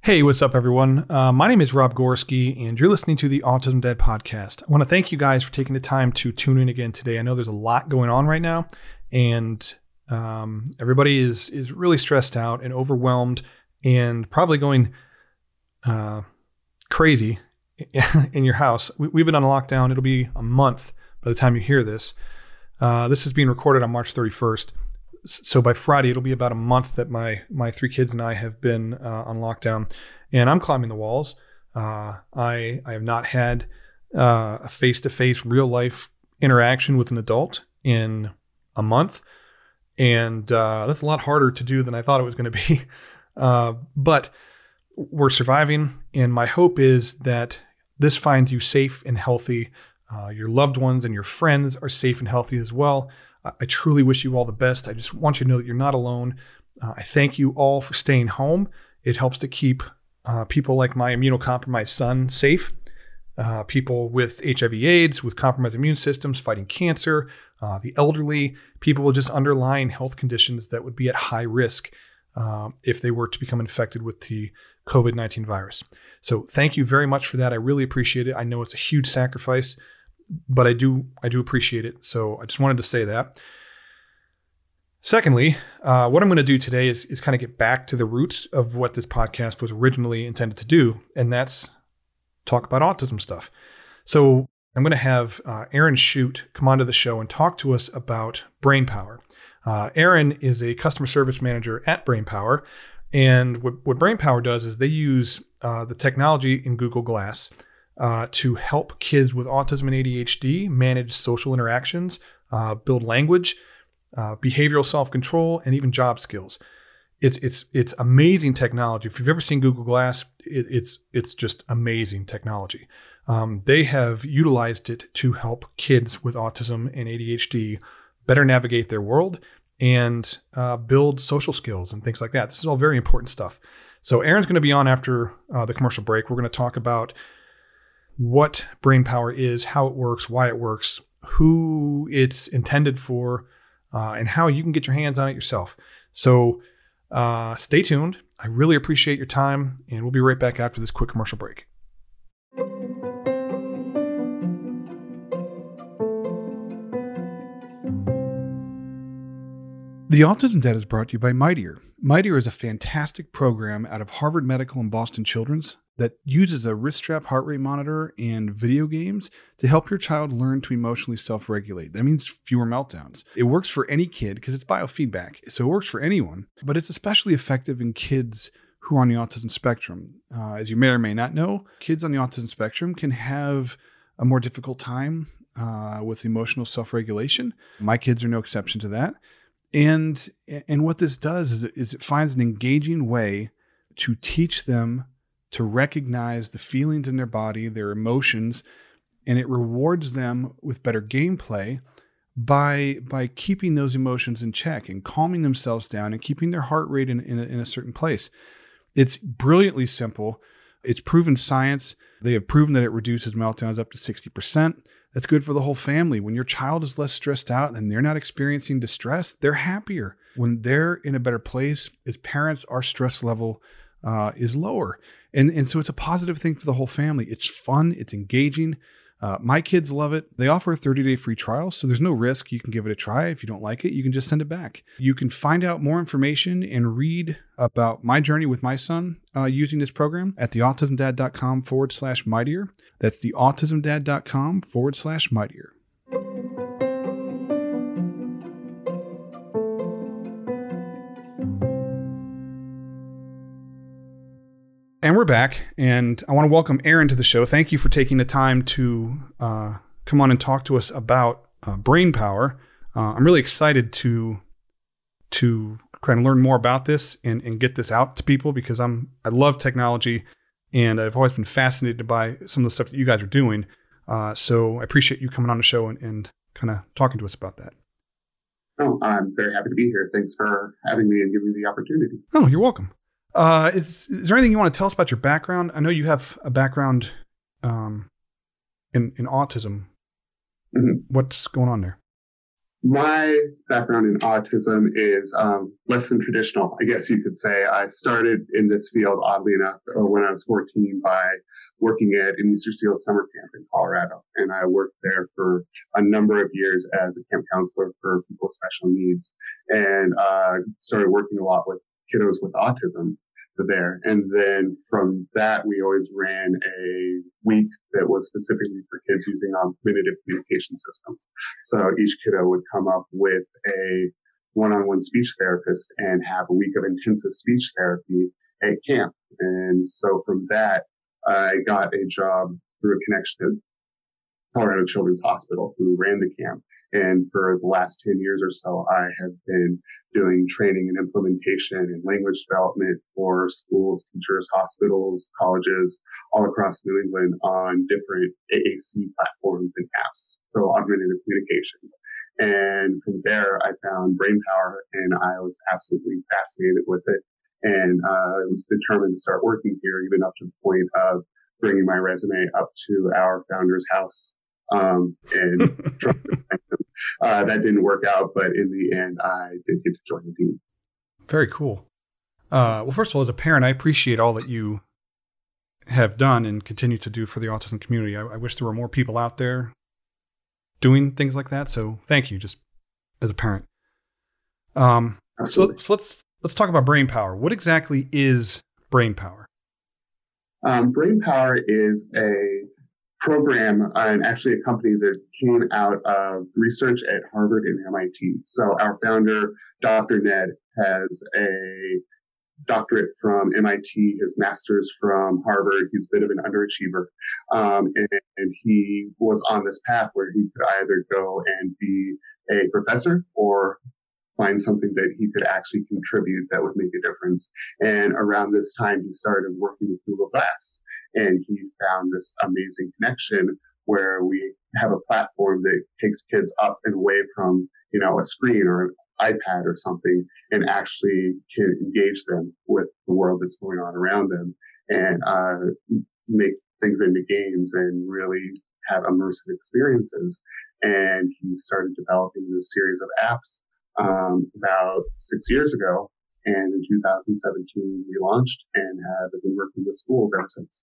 Hey, what's up, everyone? My name is Rob Gorski, and you're listening to the Autism Dad podcast. I want to thank you guys for taking the time to tune in again today. I know there's a lot going on right now, and everybody is really stressed out and overwhelmed and probably going crazy in your house. We've been on lockdown. It'll be a month by the time you hear this. This is being recorded on March 31st. So by Friday, it'll be about a month that my three kids and I have been on lockdown, and I'm climbing the walls. I have not had a face-to-face, real-life interaction with an adult in a month, and that's a lot harder to do than I thought it was going to be. But we're surviving, and my hope is that this finds you safe and healthy. Your loved ones and your friends are safe and healthy as well. I truly wish you all the best. I just want you to know that you're not alone. I thank you all for staying home. It helps to keep people like my immunocompromised son safe, people with HIV/AIDS, with compromised immune systems, fighting cancer, the elderly, people with just underlying health conditions that would be at high risk if they were to become infected with the COVID-19 virus. So thank you very much for that. I really appreciate it. I know it's a huge sacrifice, but I do appreciate it. So I just wanted to say that. Secondly, what I'm going to do today is kind of get back to the roots of what this podcast was originally intended to do, and that's talk about autism stuff. So I'm going to have Aaron Shute come onto the show and talk to us about BrainPower. Aaron is a customer service manager at BrainPower, and what BrainPower does is they use the technology in Google Glass to help kids with autism and ADHD manage social interactions, build language, behavioral self-control, and even job skills. It's amazing technology. If you've ever seen Google Glass, it's just amazing technology. They have utilized it to help kids with autism and ADHD better navigate their world and build social skills and things like that. This is all very important stuff. So Aaron's going to be on after the commercial break. We're going to talk about what BrainPower is, how it works, why it works, who it's intended for, and how you can get your hands on it yourself. So stay tuned. I really appreciate your time, and we'll be right back after this quick commercial break. The Autism Dad is brought to you by Mightier. Mightier is a fantastic program out of Harvard Medical and Boston Children's that uses a wrist strap heart rate monitor and video games to help your child learn to emotionally self-regulate. That means fewer meltdowns. It works for any kid because it's biofeedback, so it works for anyone, but it's especially effective in kids who are on the autism spectrum. As you may or may not know, kids on the autism spectrum can have a more difficult time with emotional self-regulation. My kids are no exception to that. And what this does is it finds an engaging way to teach them to recognize the feelings in their body, their emotions, and it rewards them with better gameplay by keeping those emotions in check and calming themselves down and keeping their heart rate in a certain place. It's brilliantly simple. It's proven science. They have proven that it reduces meltdowns up to 60%. That's good for the whole family. When your child is less stressed out and they're not experiencing distress, they're happier. When they're in a better place, as parents, our stress level is lower. And so it's a positive thing for the whole family. It's fun. It's engaging. My kids love it. They offer a 30-day free trial, so there's no risk. You can give it a try. If you don't like it, you can just send it back. You can find out more information and read about my journey with my son using this program at theautismdad.com/mightier. That's theautismdad.com/mightier. And we're back, and I want to welcome Aaron to the show. Thank you for taking the time to come on and talk to us about BrainPower. I'm really excited to kind of learn more about this and get this out to people because I love technology, and I've always been fascinated by some of the stuff that you guys are doing. So I appreciate you coming on the show and kind of talking to us about that. Oh, I'm very happy to be here. Thanks for having me and giving me the opportunity. Oh, you're welcome. Is there anything you want to tell us about your background? I know you have a background in autism. Mm-hmm. What's going on there? My background in autism is less than traditional, I guess you could say. I started in this field, oddly enough, when I was 14 by working at an Easter Seal summer camp in Colorado. And I worked there for a number of years as a camp counselor for people with special needs, and started working a lot with kiddos with autism there. And then from that, we always ran a week that was specifically for kids using augmentative communication systems. So each kiddo would come up with a one-on-one speech therapist and have a week of intensive speech therapy at camp. And so from that, I got a job through a connection Colorado Children's Hospital, who ran the camp. And for the last 10 years or so, I have been doing training and implementation and language development for schools, teachers, hospitals, colleges all across New England on different AAC platforms and apps. So augmentative communication. And from there, I found BrainPower, and I was absolutely fascinated with it. And I was determined to start working here, even up to the point of bringing my resume up to our founder's house. And that didn't work out, but in the end, I did get to join the team. Very cool. Well, first of all, as a parent, I appreciate all that you have done and continue to do for the autism community. I wish there were more people out there doing things like that. So thank you, just as a parent. So let's talk about BrainPower. What exactly is BrainPower? BrainPower is a program and actually a company that came out of research at Harvard and MIT. So our founder, Dr. Ned, has a doctorate from MIT, his master's from Harvard. He's a bit of an underachiever. And he was on this path where he could either go and be a professor or find something that he could actually contribute that would make a difference. And around this time, he started working with Google Glass, and he found this amazing connection where we have a platform that takes kids up and away from, a screen or an iPad or something, and actually can engage them with the world that's going on around them, and make things into games and really have immersive experiences. And he started developing this series of apps about 6 years ago. And in 2017, we launched and have been working with schools ever since.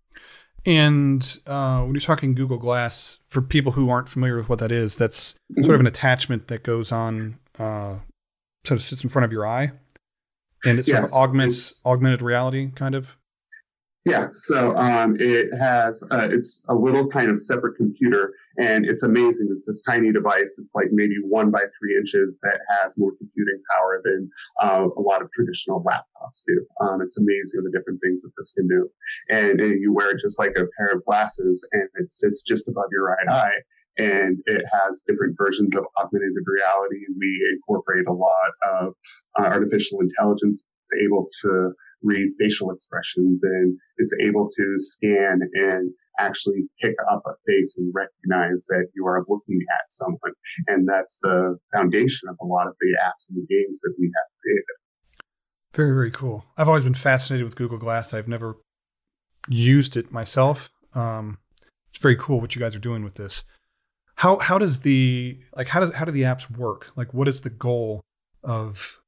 And when you're talking Google Glass, for people who aren't familiar with what that is, that's sort of an attachment that goes on, sort of sits in front of your eye, and it sort of augments augmented reality, kind of. Yeah, so it has, it's a little kind of separate computer, and it's amazing. It's this tiny device. It's like maybe 1 by 3 inches that has more computing power than a lot of traditional laptops do. It's amazing the different things that this can do. And you wear it just like a pair of glasses, and it sits just above your right eye. And it has different versions of augmented reality. We incorporate a lot of artificial intelligence able to read facial expressions, and it's able to scan and actually pick up a face and recognize that you are looking at someone. And that's the foundation of a lot of the apps and the games that we have created. Very, very cool. I've always been fascinated with Google Glass. I've never used it myself. It's very cool what you guys are doing with this. How do the apps work? Like, what is the goal of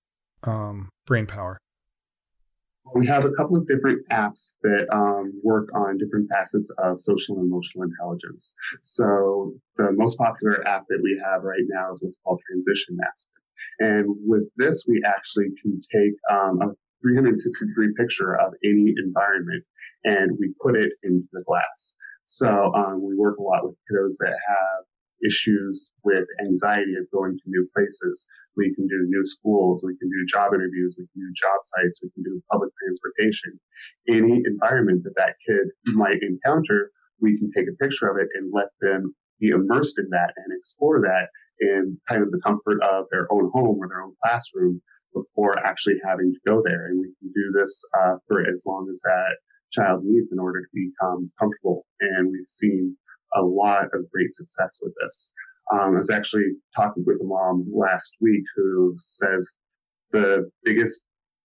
BrainPower? We have a couple of different apps that work on different facets of social and emotional intelligence. So the most popular app that we have right now is what's called Transition Master. And with this, we actually can take a 360-degree picture of any environment, and we put it into the glass. So we work a lot with kiddos that have issues with anxiety of going to new places. We can do new schools, we can do job interviews, we can do job sites, we can do public transportation. Any environment that kid might encounter, we can take a picture of it and let them be immersed in that and explore that in kind of the comfort of their own home or their own classroom before actually having to go there. And we can do this for as long as that child needs in order to become comfortable. And we've seen a lot of great success with this. I was actually talking with a mom last week who says the biggest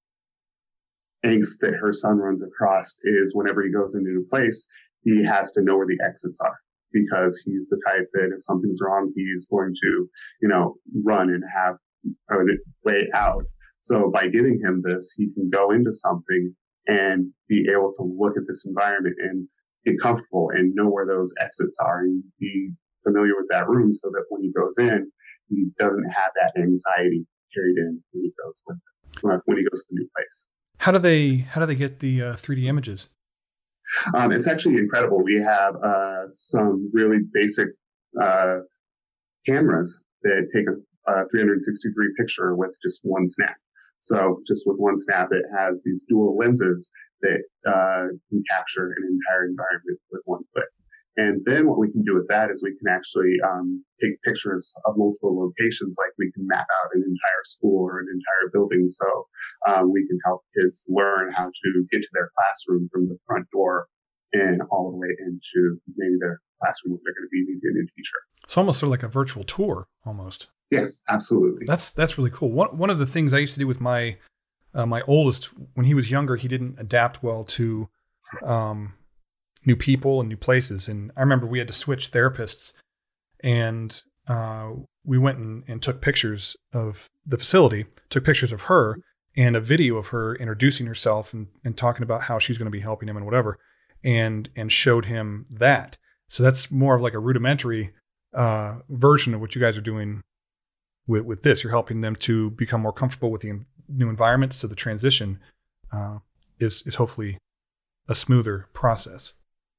angst that her son runs across is whenever he goes into a new place, he has to know where the exits are. because he's the type that if something's wrong, he's going to, run and have a way out. So by giving him this, he can go into something and be able to look at this environment and get comfortable and know where those exits are and be familiar with that room so that when he goes in, he doesn't have that anxiety carried in when he goes to the new place. How do they get the 3D images? It's actually incredible. We have some really basic cameras that take a 360-degree picture with just one snap. So just with one snap, it has these dual lenses that can capture an entire environment with one click. And then what we can do with that is we can actually take pictures of multiple locations, like we can map out an entire school or an entire building. So we can help kids learn how to get to their classroom from the front door and all the way into maybe their classroom where they're going to be meeting a new teacher. It's almost sort of like a virtual tour, almost. Yes, absolutely. That's really cool. One of the things I used to do with my my oldest, when he was younger, he didn't adapt well to new people and new places. And I remember we had to switch therapists, and we went and took pictures of the facility, took pictures of her and a video of her introducing herself and talking about how she's going to be helping him and whatever, and showed him that. So that's more of like a rudimentary version of what you guys are doing with this. You're helping them to become more comfortable with the new environments, so the transition is hopefully a smoother process.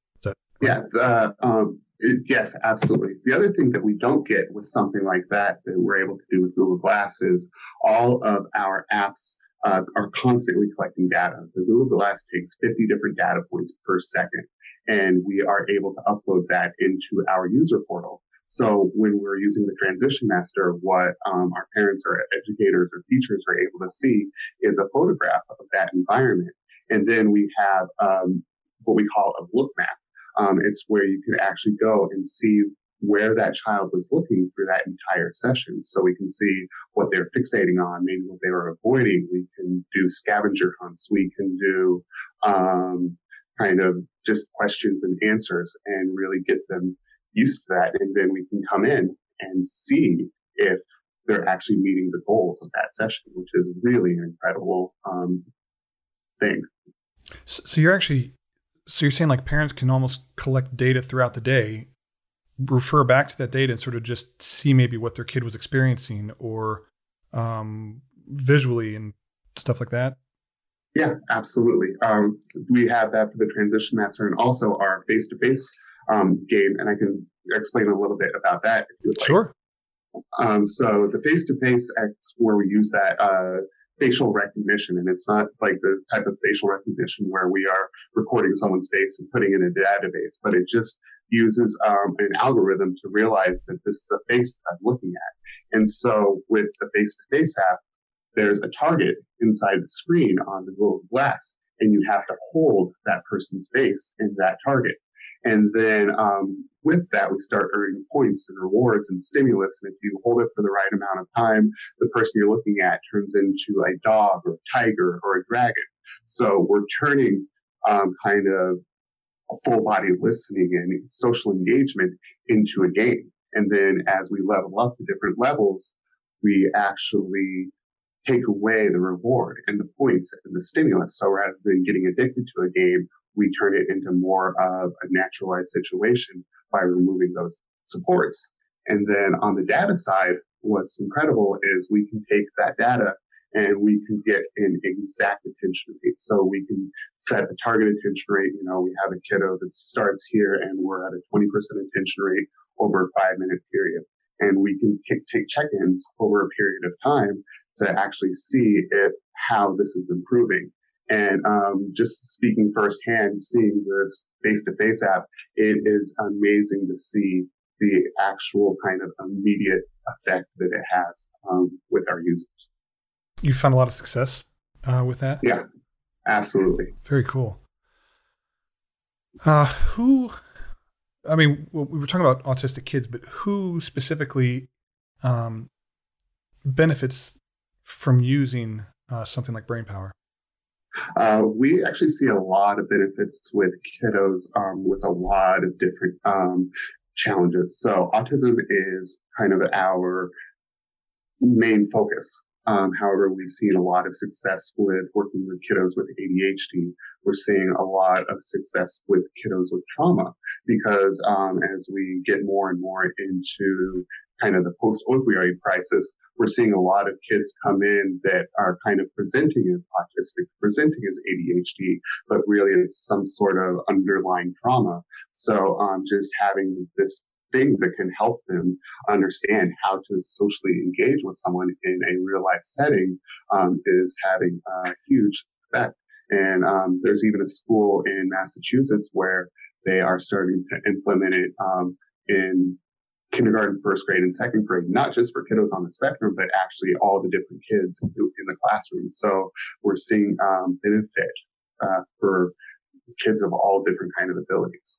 Yes, absolutely. The other thing that we don't get with something like that we're able to do with Google Glass is all of our apps are constantly collecting data. The Google Glass takes 50 different data points per second, and we are able to upload that into our user portal. So when we're using the Transition Master, what our parents or educators or teachers are able to see is a photograph of that environment. And then we have what we call a look map. It's where you can actually go and see where that child was looking through that entire session. So we can see what they're fixating on, maybe what they were avoiding. We can do scavenger hunts. We can do kind of just questions and answers and really get them used to that. And then we can come in and see if they're actually meeting the goals of that session, which is really an incredible thing. So you're saying like parents can almost collect data throughout the day, refer back to that data and sort of just see maybe what their kid was experiencing or visually and stuff like that? Yeah, absolutely. We have that for the Transition Master and also our face-to-face game, and I can explain a little bit about that if you would like. Sure. So the face-to-face X, where we use that facial recognition, and it's not like the type of facial recognition where we are recording someone's face and putting it in a database, but it just uses an algorithm to realize that this is a face that I'm looking at. And so with the face-to-face app, there's a target inside the screen on the Google Glass, and you have to hold that person's face in that target. And then with that, we start earning points and rewards and stimulus. And if you hold it for the right amount of time, the person you're looking at turns into a dog or a tiger or a dragon. So we're turning kind of a full body listening and social engagement into a game. And then as we level up to different levels, we actually take away the reward and the points and the stimulus. So rather than getting addicted to a game, we turn it into more of a naturalized situation by removing those supports. And then on the data side, what's incredible is we can take that data and we can get an exact attention rate. So we can set a target attention rate. You know, we have a kiddo that starts here and we're at a 20% attention rate over a 5-minute period. And we can take check-ins over a period of time to actually see how this is improving. And just speaking firsthand, seeing this face-to-face app, it is amazing to see the actual kind of immediate effect that it has with our users. You found a lot of success with that? Yeah, absolutely. Very cool. We were talking about autistic kids, but who specifically benefits from using something like BrainPower? We actually see a lot of benefits with kiddos with a lot of different challenges. So autism is kind of our main focus. However, we've seen a lot of success with working with kiddos with ADHD. We're seeing a lot of success with kiddos with trauma because as we get more and more into kind of the post-opioid crisis, we're seeing a lot of kids come in that are kind of presenting as autistic, presenting as ADHD, but really it's some sort of underlying trauma. So just having this thing that can help them understand how to socially engage with someone in a real life setting is having a huge effect. And there's even a school in Massachusetts where they are starting to implement it in kindergarten, first grade, and second grade, not just for kiddos on the spectrum, but actually all the different kids in the classroom. So we're seeing benefit for kids of all different kind of abilities.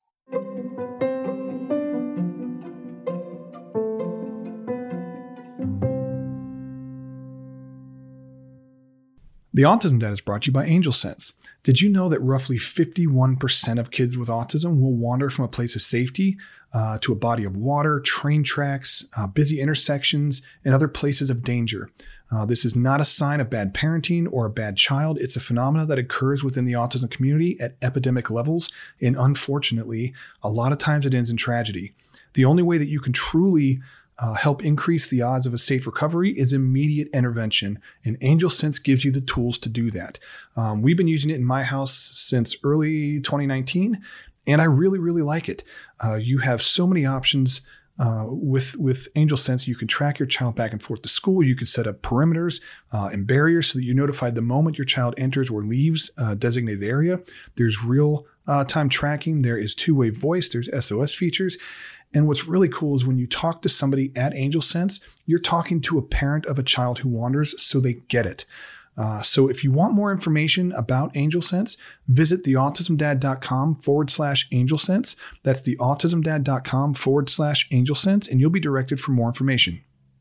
The Autism Dad is brought to you by AngelSense. Did you know that roughly 51% of kids with autism will wander from a place of safety to a body of water, train tracks, busy intersections, and other places of danger? This is not a sign of bad parenting or a bad child. It's a phenomenon that occurs within the autism community at epidemic levels, and unfortunately, a lot of times it ends in tragedy. The only way that you can truly help increase the odds of a safe recovery is immediate intervention, and AngelSense gives you the tools to do that. We've been using it in my house since early 2019, and I really, really like it. You have so many options with AngelSense. You can track your child back and forth to school. You can set up perimeters and barriers so that you're notified the moment your child enters or leaves a designated area. There's real time tracking. There is two-way voice. There's SOS features. And what's really cool is when you talk to somebody at AngelSense, you're talking to a parent of a child who wanders, so they get it. So if you want more information about AngelSense, visit theautismdad.com/AngelSense. That's theautismdad.com/AngelSense, and you'll be directed for more information.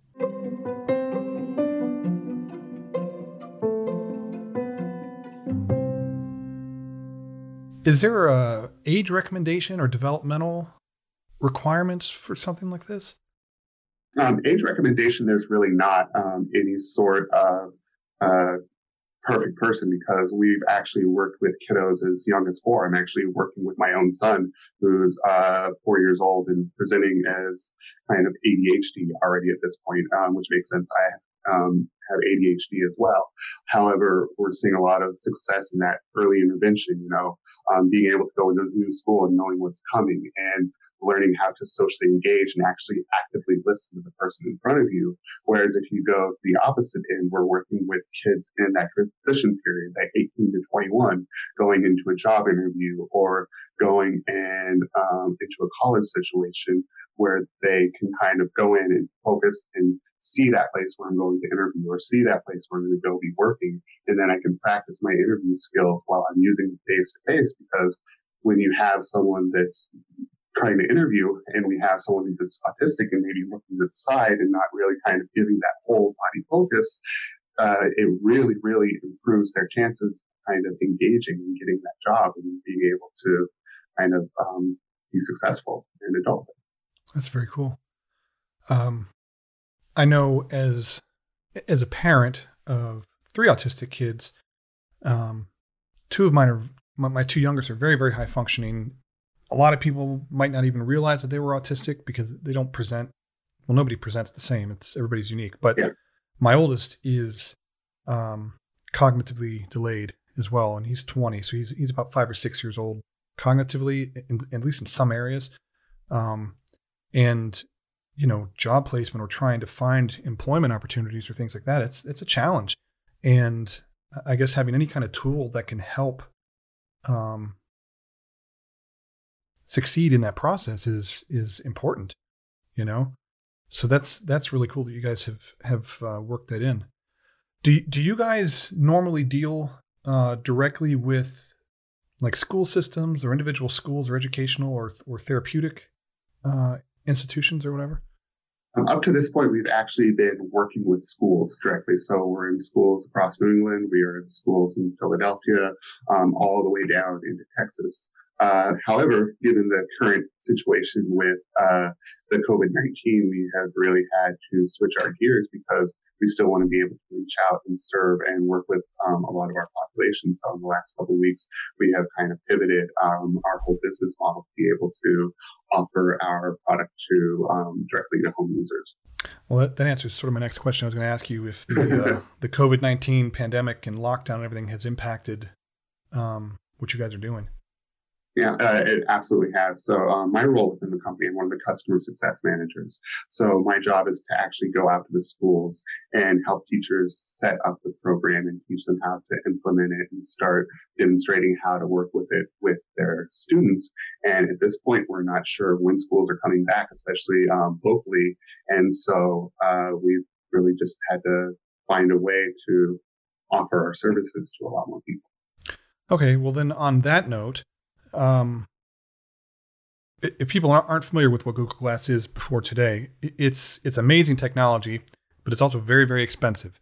Is there a age recommendation or developmental requirements for something like this? Age recommendation, there's really not any sort of perfect person because we've actually worked with kiddos as young as 4. I'm actually working with my own son who's 4 years old and presenting as kind of ADHD already at this point, which makes sense. I have ADHD as well. However, we're seeing a lot of success in that early intervention, being able to go into a new school and knowing what's coming and learning how to socially engage and actually actively listen to the person in front of you. Whereas if you go the opposite end, we're working with kids in that transition period, that 18 to 21, going into a job interview or going into a college situation where they can kind of go in and focus and see that place where I'm going to interview or see that place where I'm going to go be working. And then I can practice my interview skills while I'm using face to face, because when you have someone that's trying to interview and we have someone that's autistic and maybe looking to the side and not really kind of giving that whole body focus, it really, really improves their chances of kind of engaging and getting that job and being able to kind of be successful in adulthood. That's very cool. I know as a parent of 3 autistic kids, 2 of mine are, my 2 youngest are very, very high functioning. A lot of people might not even realize that they were autistic because they don't present. Well, nobody presents the same. Everybody's unique. But yeah. My oldest is cognitively delayed as well, and he's 20, so he's about 5 or 6 years old cognitively, at least in some areas. And job placement or trying to find employment opportunities or things like that, it's a challenge. And I guess having any kind of tool that can help succeed in that process is important, So that's really cool that you guys have worked that in. Do you guys normally deal directly with like school systems or individual schools or educational or therapeutic institutions or whatever? Up to this point, we've actually been working with schools directly. So we're in schools across New England. We are in schools in Philadelphia, all the way down into Texas. However, given the current situation with the COVID-19, we have really had to switch our gears because we still want to be able to reach out and serve and work with a lot of our population. So in the last couple of weeks, we have kind of pivoted our whole business model to be able to offer our product to directly to home users. Well, that answers sort of my next question. I was going to ask you if the COVID-19 pandemic and lockdown and everything has impacted what you guys are doing. Yeah, it absolutely has. So my role within the company, I'm one of the customer success managers. So my job is to actually go out to the schools and help teachers set up the program and teach them how to implement it and start demonstrating how to work with it with their students. And at this point, we're not sure when schools are coming back, especially locally. And so we've really just had to find a way to offer our services to a lot more people. Okay, well then on that note, if people aren't familiar with what Google Glass is before today, it's amazing technology, but it's also very, very expensive.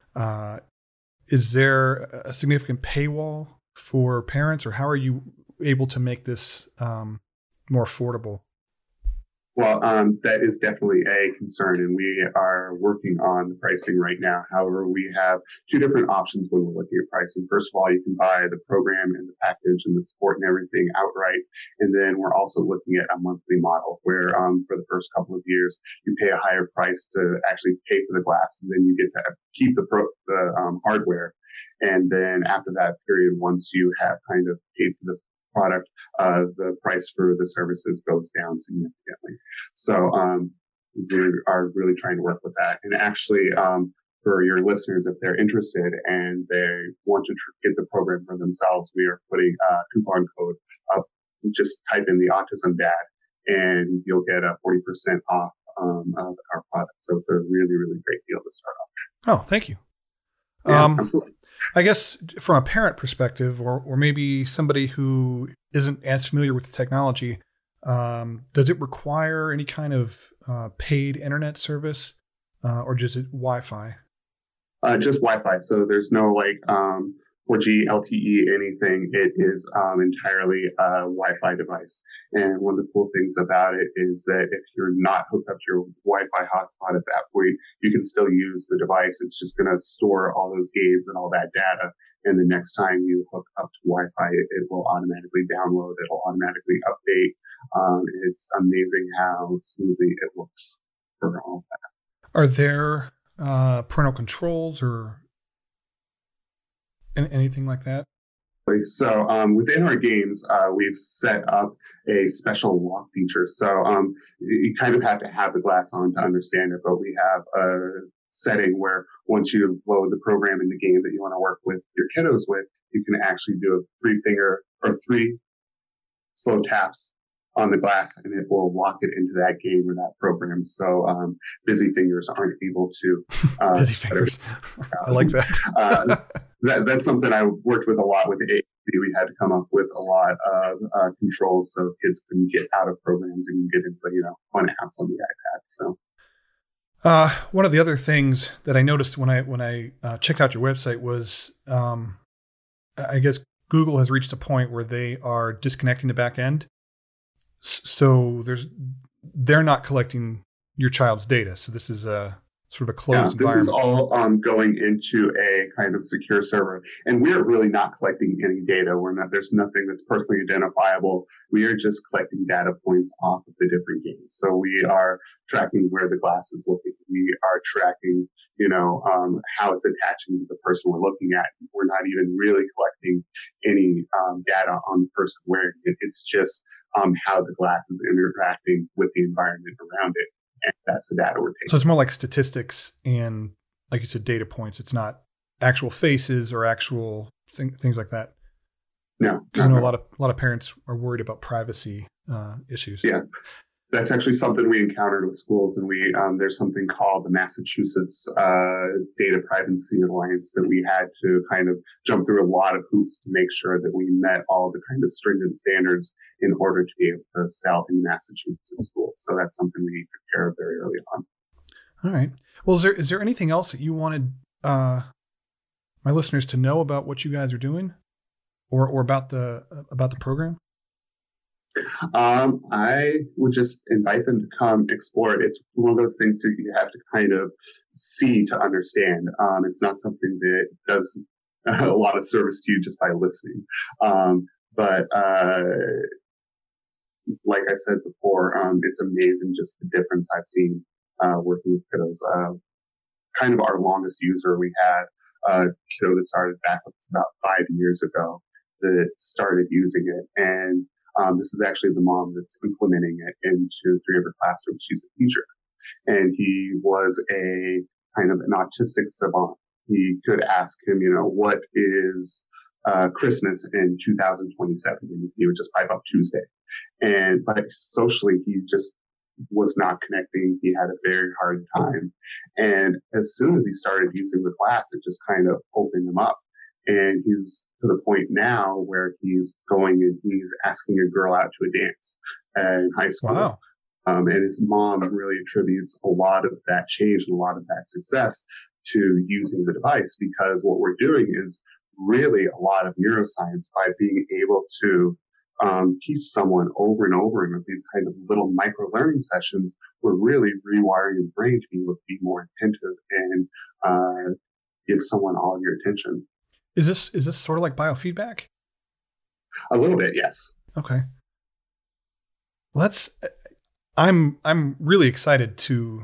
Is there a significant paywall for parents, or how are you able to make this more affordable? Well, that is definitely a concern, and we are working on the pricing right now. However, we have two different options when we're looking at pricing. First of all, you can buy the program and the package and the support and everything outright. And then we're also looking at a monthly model where for the first couple of years, you pay a higher price to actually pay for the glass, and then you get to keep the hardware. And then after that period, once you have kind of paid for the product, the price for the services goes down significantly. So we are really trying to work with that. And actually, for your listeners, if they're interested and they want to get the program for themselves, we are putting a coupon code up. Just type in the Autism Dad, and you'll get a 40% off of our product. So it's a really, really great deal to start off. Oh, thank you. Yeah, absolutely. I guess from a parent perspective, or maybe somebody who isn't as familiar with the technology, does it require any kind of paid internet service, or just Wi-Fi? Just Wi-Fi. So there's no 4G, LTE, anything. It is entirely a Wi-Fi device. And one of the cool things about it is that if you're not hooked up to your Wi-Fi hotspot at that point, you can still use the device. It's just going to store all those games and all that data. And the next time you hook up to Wi-Fi, it will automatically download. It'll automatically update. It's amazing how smoothly it works for all of that. Are there parental controls or anything like that? So within our games, we've set up a special lock feature. So you kind of have to have the glass on to understand it, but we have a setting where once you load the program in the game that you want to work with your kiddos with, you can actually do a three slow taps on the glass, and it will lock it into that game or that program. So busy fingers aren't able to. Busy fingers. I like that. That's something I worked with a lot with AAC. We had to come up with a lot of controls so kids can get out of programs and get into fun apps on the iPad. So. One of the other things that I noticed when I checked out your website was, I guess Google has reached a point where they are disconnecting the back end. So they're not collecting your child's data. So this is a sort of a closed environment. This is all going into a kind of secure server, and we're really not collecting any data. There's nothing that's personally identifiable. We are just collecting data points off of the different games. So we are tracking where the glass is looking. We are tracking, how it's attaching to the person we're looking at. We're not even really collecting any data on the person wearing it. It's just how the glass is interacting with the environment around it. And that's the data we're taking. So it's more like statistics and, like you said, data points. It's not actual faces or actual things like that. No. Because I know a lot of parents are worried about privacy issues. Yeah. That's actually something we encountered with schools, and there's something called the Massachusetts Data Privacy Alliance that we had to kind of jump through a lot of hoops to make sure that we met all the kind of stringent standards in order to be able to sell in Massachusetts schools. So that's something we took care of very early on. All right. Well, is there anything else that you wanted my listeners to know about what you guys are doing, or about the program? I would just invite them to come explore it. It's one of those things that you have to kind of see to understand. It's not something that does a lot of service to you just by listening. But like I said before, it's amazing just the difference I've seen working with kiddos. Kind of our longest user, we had a kiddo that started back about 5 years ago that started using it. And this is actually the mom that's implementing it into 3 of her classrooms. She's a teacher. And he was a kind of an autistic savant. You could ask him, what is Christmas in 2027? And he would just pipe up Tuesday. But socially, he just was not connecting. He had a very hard time. And as soon as he started using the class, it just kind of opened him up. And he's to the point now where he's going and he's asking a girl out to a dance in high school. Wow. And his mom really attributes a lot of that change and a lot of that success to using the device, because what we're doing is really a lot of neuroscience by being able to teach someone over and over and with these kind of little micro learning sessions. We're really rewiring the brain to be able to be more attentive and give someone all of your attention. Is this sort of like biofeedback? A little bit, yes. Okay. Well, I'm really excited to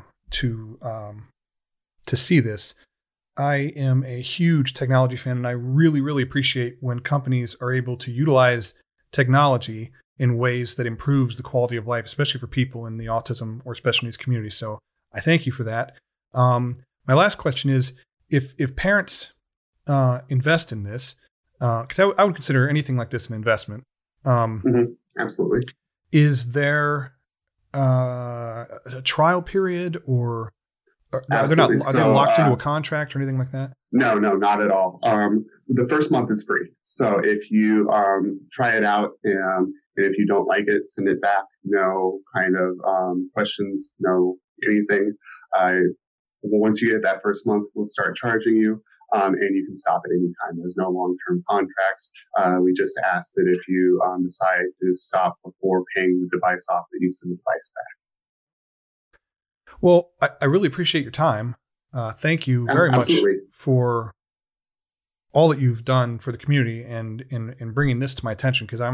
see this. I am a huge technology fan, and I really, really appreciate when companies are able to utilize technology in ways that improves the quality of life, especially for people in the autism or special needs community. So I thank you for that. My last question is, if parents invest in this, because I would consider anything like this an investment. Absolutely. Is there a trial period, or are they locked into a contract or anything like that? No, not at all. The first month is free. So if you try it out and if you don't like it, send it back. No kind of questions, no anything. Once you get that first month, we'll start charging you. And you can stop at any time. There's no long-term contracts. We just ask that if you decide to stop before paying the device off, that you send the device back. Well, I really appreciate your time. Thank you very much for all that you've done for the community and in bringing this to my attention, because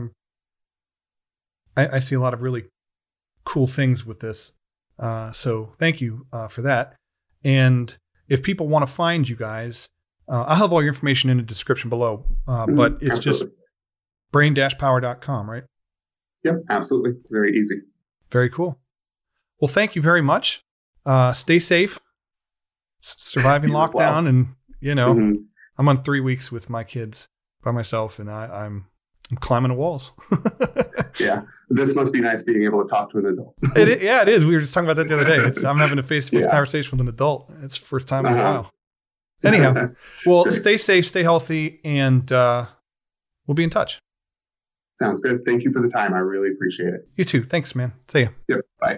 I see a lot of really cool things with this. So thank you for that. And if people want to find you guys, I'll have all your information in the description below, but it's Absolutely. just brain-power.com, right? Yep, absolutely. Very easy. Very cool. Well, thank you very much. Stay safe, surviving lockdown. And, I'm on 3 weeks with my kids by myself, and I'm climbing the walls. Yeah. This must be nice being able to talk to an adult. It is. We were just talking about that the other day. I'm having a face-to-face conversation with an adult. It's the first time in a while. Anyhow, well, stay safe, stay healthy, and we'll be in touch. Sounds good. Thank you for the time. I really appreciate it. You too. Thanks, man. See ya. Yep. Bye.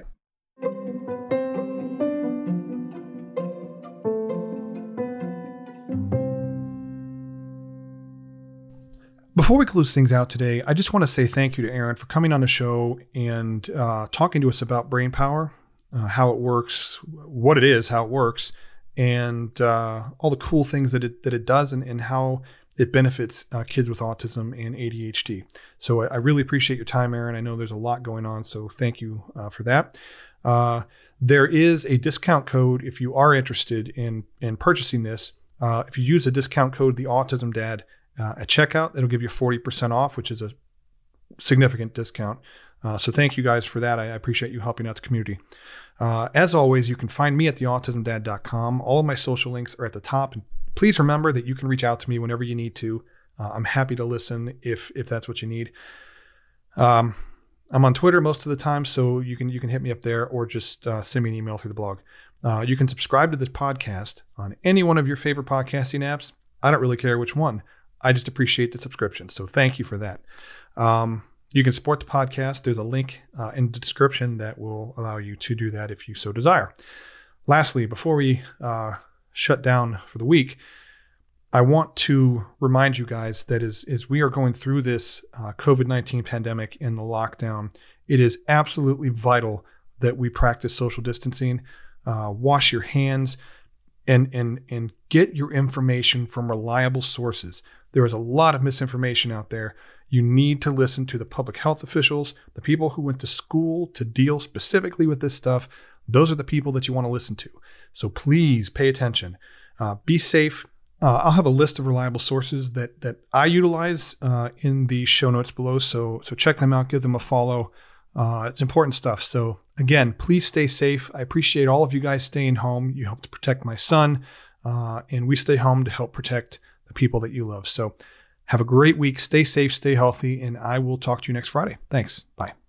Before we close things out today, I just want to say thank you to Aaron for coming on the show and talking to us about brain power, how it works, what it is, how it works, and all the cool things that it does and how it benefits kids with autism and ADHD. So I really appreciate your time, Aaron. I know there's a lot going on, so thank you for that. There is a discount code if you are interested in purchasing this. If you use the discount code, the Autism Dad, at checkout, it'll give you 40% off, which is a significant discount. So thank you guys for that. I appreciate you helping out the community. As always, you can find me at theautismdad.com. All of my social links are at the top. And please remember that you can reach out to me whenever you need to. I'm happy to listen if that's what you need. I'm on Twitter most of the time, so you can hit me up there or just send me an email through the blog. You can subscribe to this podcast on any one of your favorite podcasting apps. I don't really care which one. I just appreciate the subscription. So thank you for that. You can support the podcast. There's a link in the description that will allow you to do that if you so desire. Lastly, before we shut down for the week, I want to remind you guys that as we are going through this COVID-19 pandemic and the lockdown, it is absolutely vital that we practice social distancing, wash your hands, and get your information from reliable sources. There is a lot of misinformation out there. You need to listen to the public health officials, the people who went to school to deal specifically with this stuff. Those are the people that you want to listen to. So please pay attention. Be safe. I'll have a list of reliable sources that I utilize in the show notes below. So check them out. Give them a follow. It's important stuff. So again, please stay safe. I appreciate all of you guys staying home. You help to protect my son, and we stay home to help protect the people that you love. So have a great week. Stay safe, stay healthy, and I will talk to you next Friday. Thanks. Bye.